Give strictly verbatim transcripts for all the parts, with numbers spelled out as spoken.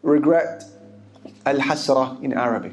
Regret, al-hasra in Arabic,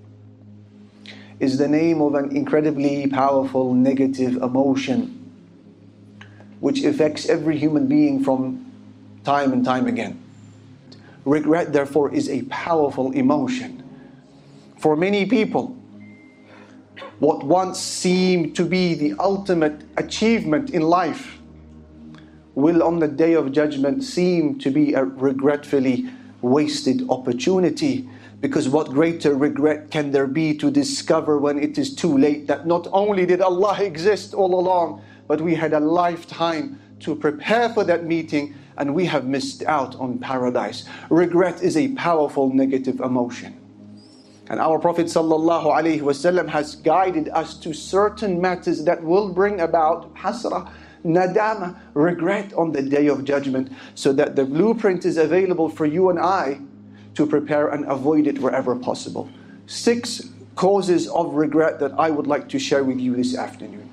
is the name of an incredibly powerful negative emotion which affects every human being from time and time again. Regret, therefore, is a powerful emotion. For many people, what once seemed to be the ultimate achievement in life will on the day of judgment seem to be a regretfully wasted opportunity. Because what greater regret can there be to discover when it is too late that not only did Allah exist all along, but we had a lifetime to prepare for that meeting and we have missed out on paradise. Regret is a powerful negative emotion. And our Prophet ﷺ has guided us to certain matters that will bring about hasra, nadama, regret on the day of judgment, so that the blueprint is available for you and I to prepare and avoid it wherever possible. Six causes of regret that I would like to share with you this afternoon.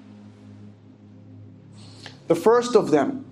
The first of them,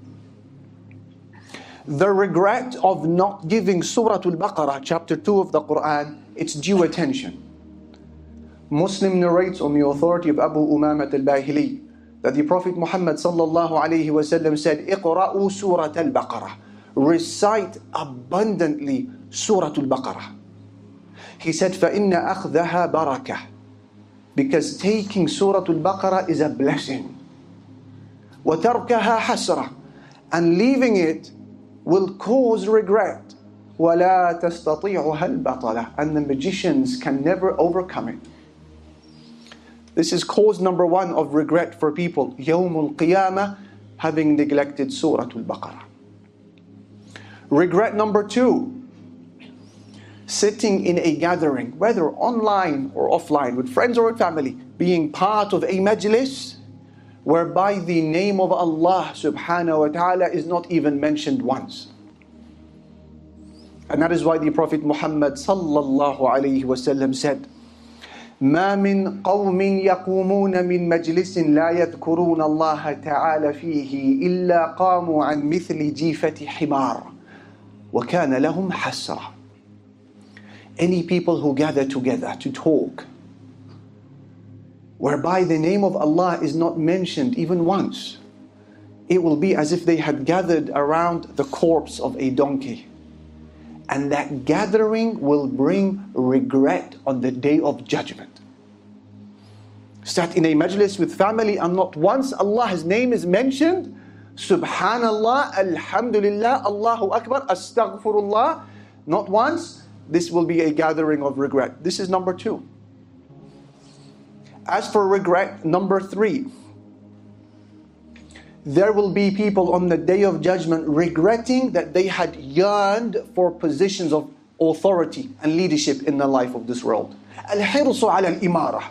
the regret of not giving Surah Al-Baqarah, chapter two of the Quran, its due attention. Muslim narrates on the authority of Abu Umamat al-Bahili that the Prophet Muhammad sallallahu alayhi wasallam said, "Iqra'u Surah Al-Baqarah." Recite abundantly Surah Al-Baqarah. He said, فَإِنَّ أَخْذَهَا بَرَكَةٌ, because taking Surah Al-Baqarah is a blessing. وَتَرْكَهَا حَسْرَةٌ, and leaving it will cause regret. وَلَا تَسْتَطِيعُهَا الْبَطَلَةُ, and the magicians can never overcome it. This is cause number one of regret for people, يَوْمُ الْقِيَامَةِ, having neglected Surah Al-Baqarah. Regret number two, sitting in a gathering, whether online or offline, with friends or with family, being part of a majlis whereby the name of Allah subhanahu wa ta'ala is not even mentioned once. And that is why the Prophet Muhammad sallallahu alayhi wasallam said, ما من قوم يقومون من مجلس لا يذكرون الله تعالى فيه إلا قاموا عن مثل جيفة حمار وكان لهم حسرة. Any people who gather together to talk, whereby the name of Allah is not mentioned even once, it will be as if they had gathered around the corpse of a donkey. And that gathering will bring regret on the day of judgment. Sat in a majlis with family and not once Allah's name is mentioned. Subhanallah, Alhamdulillah, Allahu Akbar, Astaghfirullah. Not once. This will be a gathering of regret. This is number two. As for regret, number three, there will be people on the day of judgment regretting that they had yearned for positions of authority and leadership in the life of this world. Al-hirsu ala al-imara,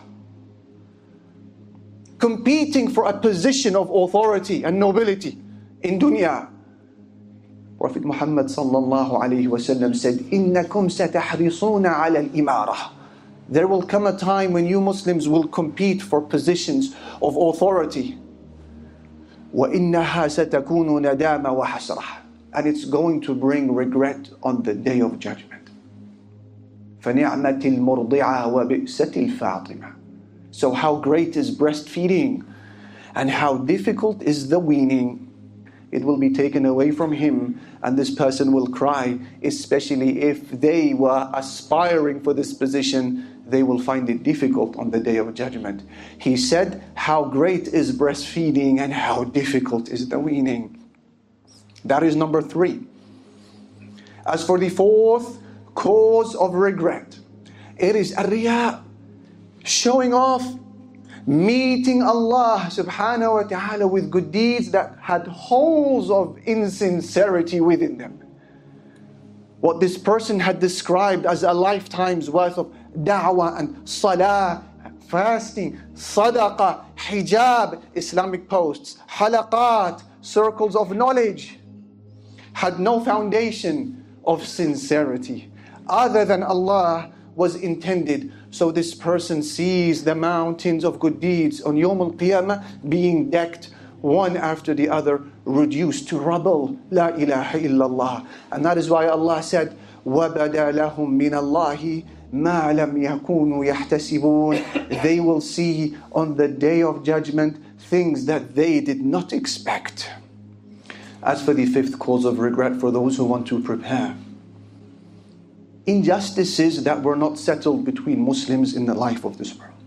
competing for a position of authority and nobility in dunya. Prophet Muhammad sallallahu alayhi wasallam said, "Innakum satahrisuna ala al-imara." There will come a time when you Muslims will compete for positions of authority. وَإِنَّهَا سَتَكُونُ نَدَامًا وَحَسْرَةً, and it's going to bring regret on the day of judgment. فَنِعْمَةِ الْمُرْضِعَةِ وَبِئْسَةِ الْفَاطِمَةِ. So how great is breastfeeding, and how difficult is the weaning. It will be taken away from him, and this person will cry, especially if they were aspiring for this position. They will find it difficult on the day of judgment. He said, how great is breastfeeding and how difficult is the weaning. That is number three. As for the fourth cause of regret, it is ar-riya, showing off, meeting Allah subhanahu wa ta'ala with good deeds that had holes of insincerity within them. What this person had described as a lifetime's worth of da'wah and salah, fasting, sadaqah, hijab, Islamic posts, halaqat, circles of knowledge, had no foundation of sincerity. Other than Allah was intended. So this person sees the mountains of good deeds on Yawm al-Qiyamah being decked one after the other, reduced to rubble. La ilaha illallah. And that is why Allah said, وَبَدَى لَهُم مِّنَ اللَّهِ مَا لَمْ يَكُونُوا يَحْتَسِبُونَ. They will see on the day of judgment things that they did not expect. As for the fifth cause of regret for those who want to prepare, injustices that were not settled between Muslims in the life of this world.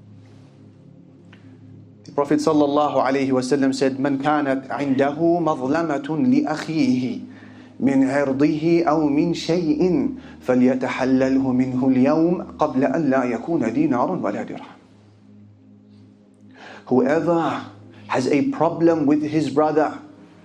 The Prophet sallallahu alaihi wasallam said, "Man kanat indahu mazlamatun li akhihi min irdihi aw min shay'in falyatahallalhu minhu al-yawm qabla an la yakuna dinarun wa la dirham." Whoever has a problem with his brother,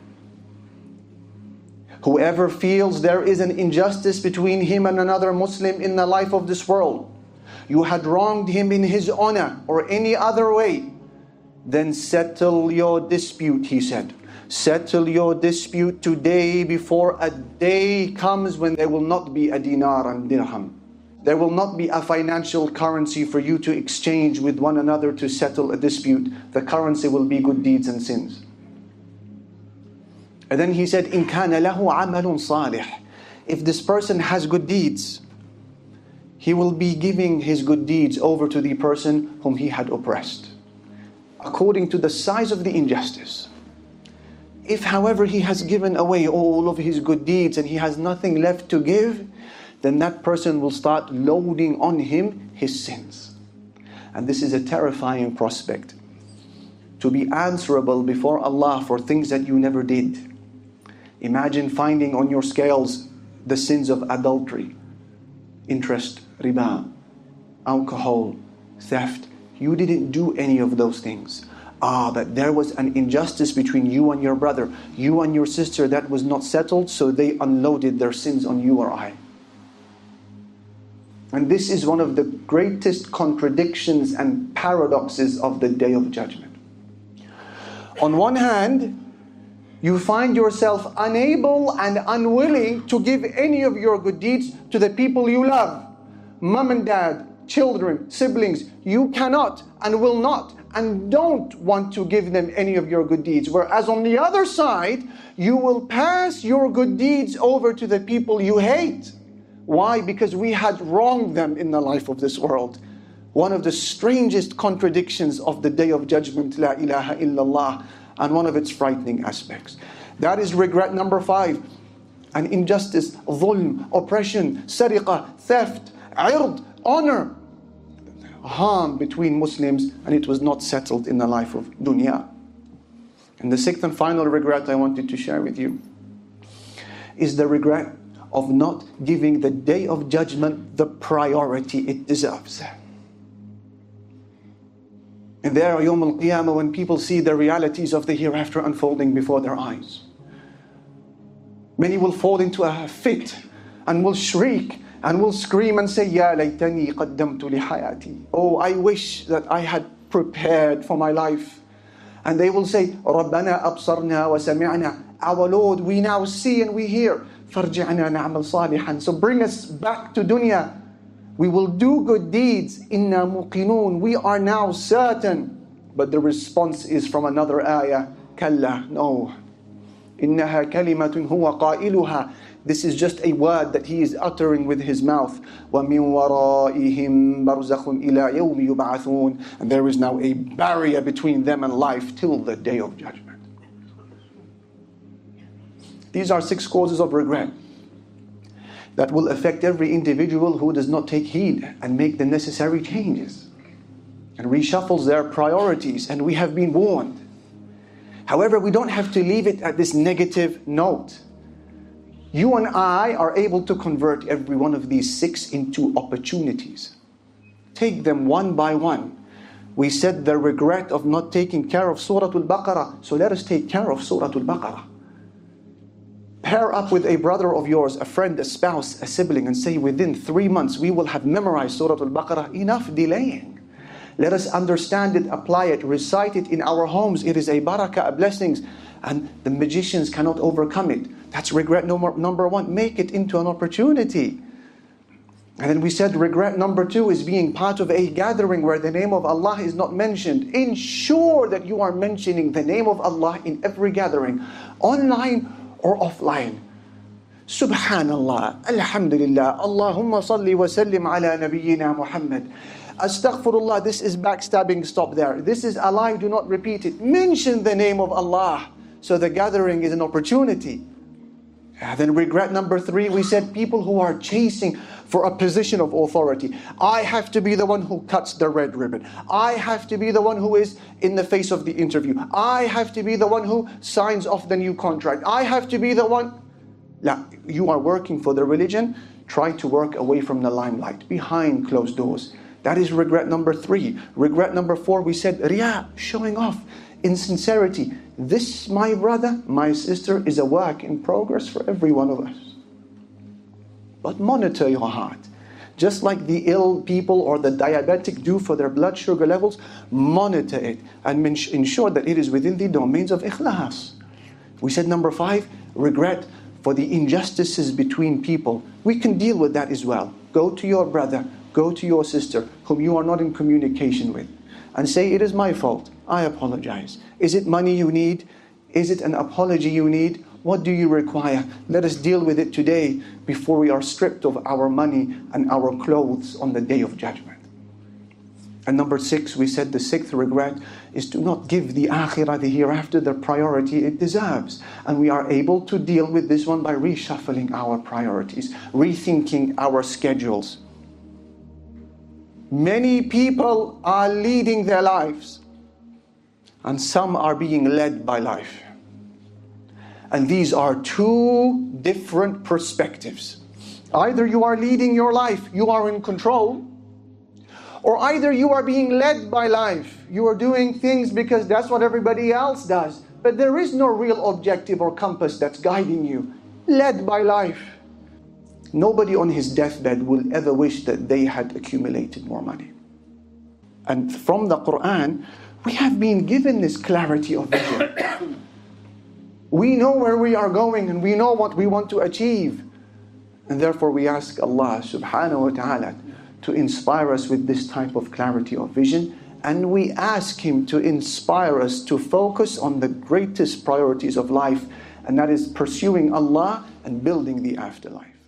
whoever feels there is an injustice between him and another Muslim in the life of this world, you had wronged him in his honor or any other way, then settle your dispute, he said. Settle your dispute today before a day comes when there will not be a dinar and dirham. There will not be a financial currency for you to exchange with one another to settle a dispute. The currency will be good deeds and sins. And then he said, "In kana lahu amalun salih." If this person has good deeds, he will be giving his good deeds over to the person whom he had oppressed, according to the size of the injustice. If, however, he has given away all of his good deeds and he has nothing left to give, then that person will start loading on him his sins. And this is a terrifying prospect, to be answerable before Allah for things that you never did. Imagine finding on your scales the sins of adultery, interest, riba, alcohol, theft. You didn't do any of those things. Ah, but there was an injustice between you and your brother, you and your sister that was not settled, so they unloaded their sins on you or I. And this is one of the greatest contradictions and paradoxes of the Day of Judgment. On one hand, you find yourself unable and unwilling to give any of your good deeds to the people you love. Mom and dad, children, siblings. You cannot and will not and don't want to give them any of your good deeds. Whereas on the other side, you will pass your good deeds over to the people you hate. Why? Because we had wronged them in the life of this world. One of the strangest contradictions of the Day of Judgment, La ilaha illallah, and one of its frightening aspects. That is regret number five. An injustice, dhulm, oppression, sariqah, theft, ird, honor, harm between Muslims, and it was not settled in the life of dunya. And the sixth and final regret I wanted to share with you is the regret of not giving the Day of Judgment the priority it deserves. And there, Yawm al-Qiyamah, when people see the realities of the hereafter unfolding before their eyes, many will fall into a fit and will shriek and will scream and say, "Ya laytani qaddamtu li hayati." Oh, I wish that I had prepared for my life. And they will say, "Rabbana absarna wa sami'na." Our Lord, we now see and we hear. "Farji'na na'mal salihan." So bring us back to dunya. We will do good deeds. Inna muqinun. We are now certain. But the response is from another ayah. Kalla. No. Innaha kalimatun huwa qailuha. This is just a word that he is uttering with his mouth. وَمِن وَرَائِهِمْ بَرْزَخٌ إِلَىٰ يَوْمِ يُبْعَثُونَ. And there is now a barrier between them and life till the Day of Judgment. These are six causes of regret that will affect every individual who does not take heed and make the necessary changes and reshuffles their priorities, and we have been warned. However, we don't have to leave it at this negative note. You and I are able to convert every one of these six into opportunities. Take them one by one. We said the regret of not taking care of Surah Al-Baqarah, so let us take care of Surah Al-Baqarah. Pair up with a brother of yours, a friend, a spouse, a sibling, and say, within three months we will have memorized Surah Al-Baqarah. Enough delaying. Let us understand it, apply it, recite it in our homes. It is a barakah, a blessings, and the magicians cannot overcome it. That's regret number, number one. Make it into an opportunity. And then we said regret number two is being part of a gathering where the name of Allah is not mentioned. Ensure that you are mentioning the name of Allah in every gathering, online or offline. Subhanallah, Alhamdulillah, Allahumma salli wa sallim ala nabiyyina Muhammad. Astaghfirullah, this is backstabbing, stop there. This is a lie, do not repeat it. Mention the name of Allah. So the gathering is an opportunity. And then regret number three, we said people who are chasing for a position of authority. I have to be the one who cuts the red ribbon. I have to be the one who is in the face of the interview. I have to be the one who signs off the new contract. I have to be the one. La, you are working for the religion, try to work away from the limelight, behind closed doors. That is regret number three. Regret number four, we said riya, showing off, insincerity. This, my brother, my sister, is a work in progress for every one of us. But monitor your heart. Just like the ill people or the diabetic do for their blood sugar levels, monitor it and ensure that it is within the domains of ikhlas. We said number five, regret for the injustices between people. We can deal with that as well. Go to your brother, go to your sister, whom you are not in communication with, and say, it is my fault, I apologize. Is it money you need? Is it an apology you need? What do you require? Let us deal with it today before we are stripped of our money and our clothes on the day of judgment. And number six, we said the sixth regret is to not give the akhirah, the hereafter, the priority it deserves. And we are able to deal with this one by reshuffling our priorities, rethinking our schedules. Many people are leading their lives, and some are being led by life. And these are two different perspectives. Either you are leading your life, you are in control, or either you are being led by life. You are doing things because that's what everybody else does. But there is no real objective or compass that's guiding you. Led by life. Nobody on his deathbed will ever wish that they had accumulated more money. And from the Quran, we have been given this clarity of vision. We know where we are going and we know what we want to achieve. And therefore we ask Allah subhanahu wa ta'ala to inspire us with this type of clarity of vision. And we ask Him to inspire us to focus on the greatest priorities of life, and that is pursuing Allah and building the afterlife.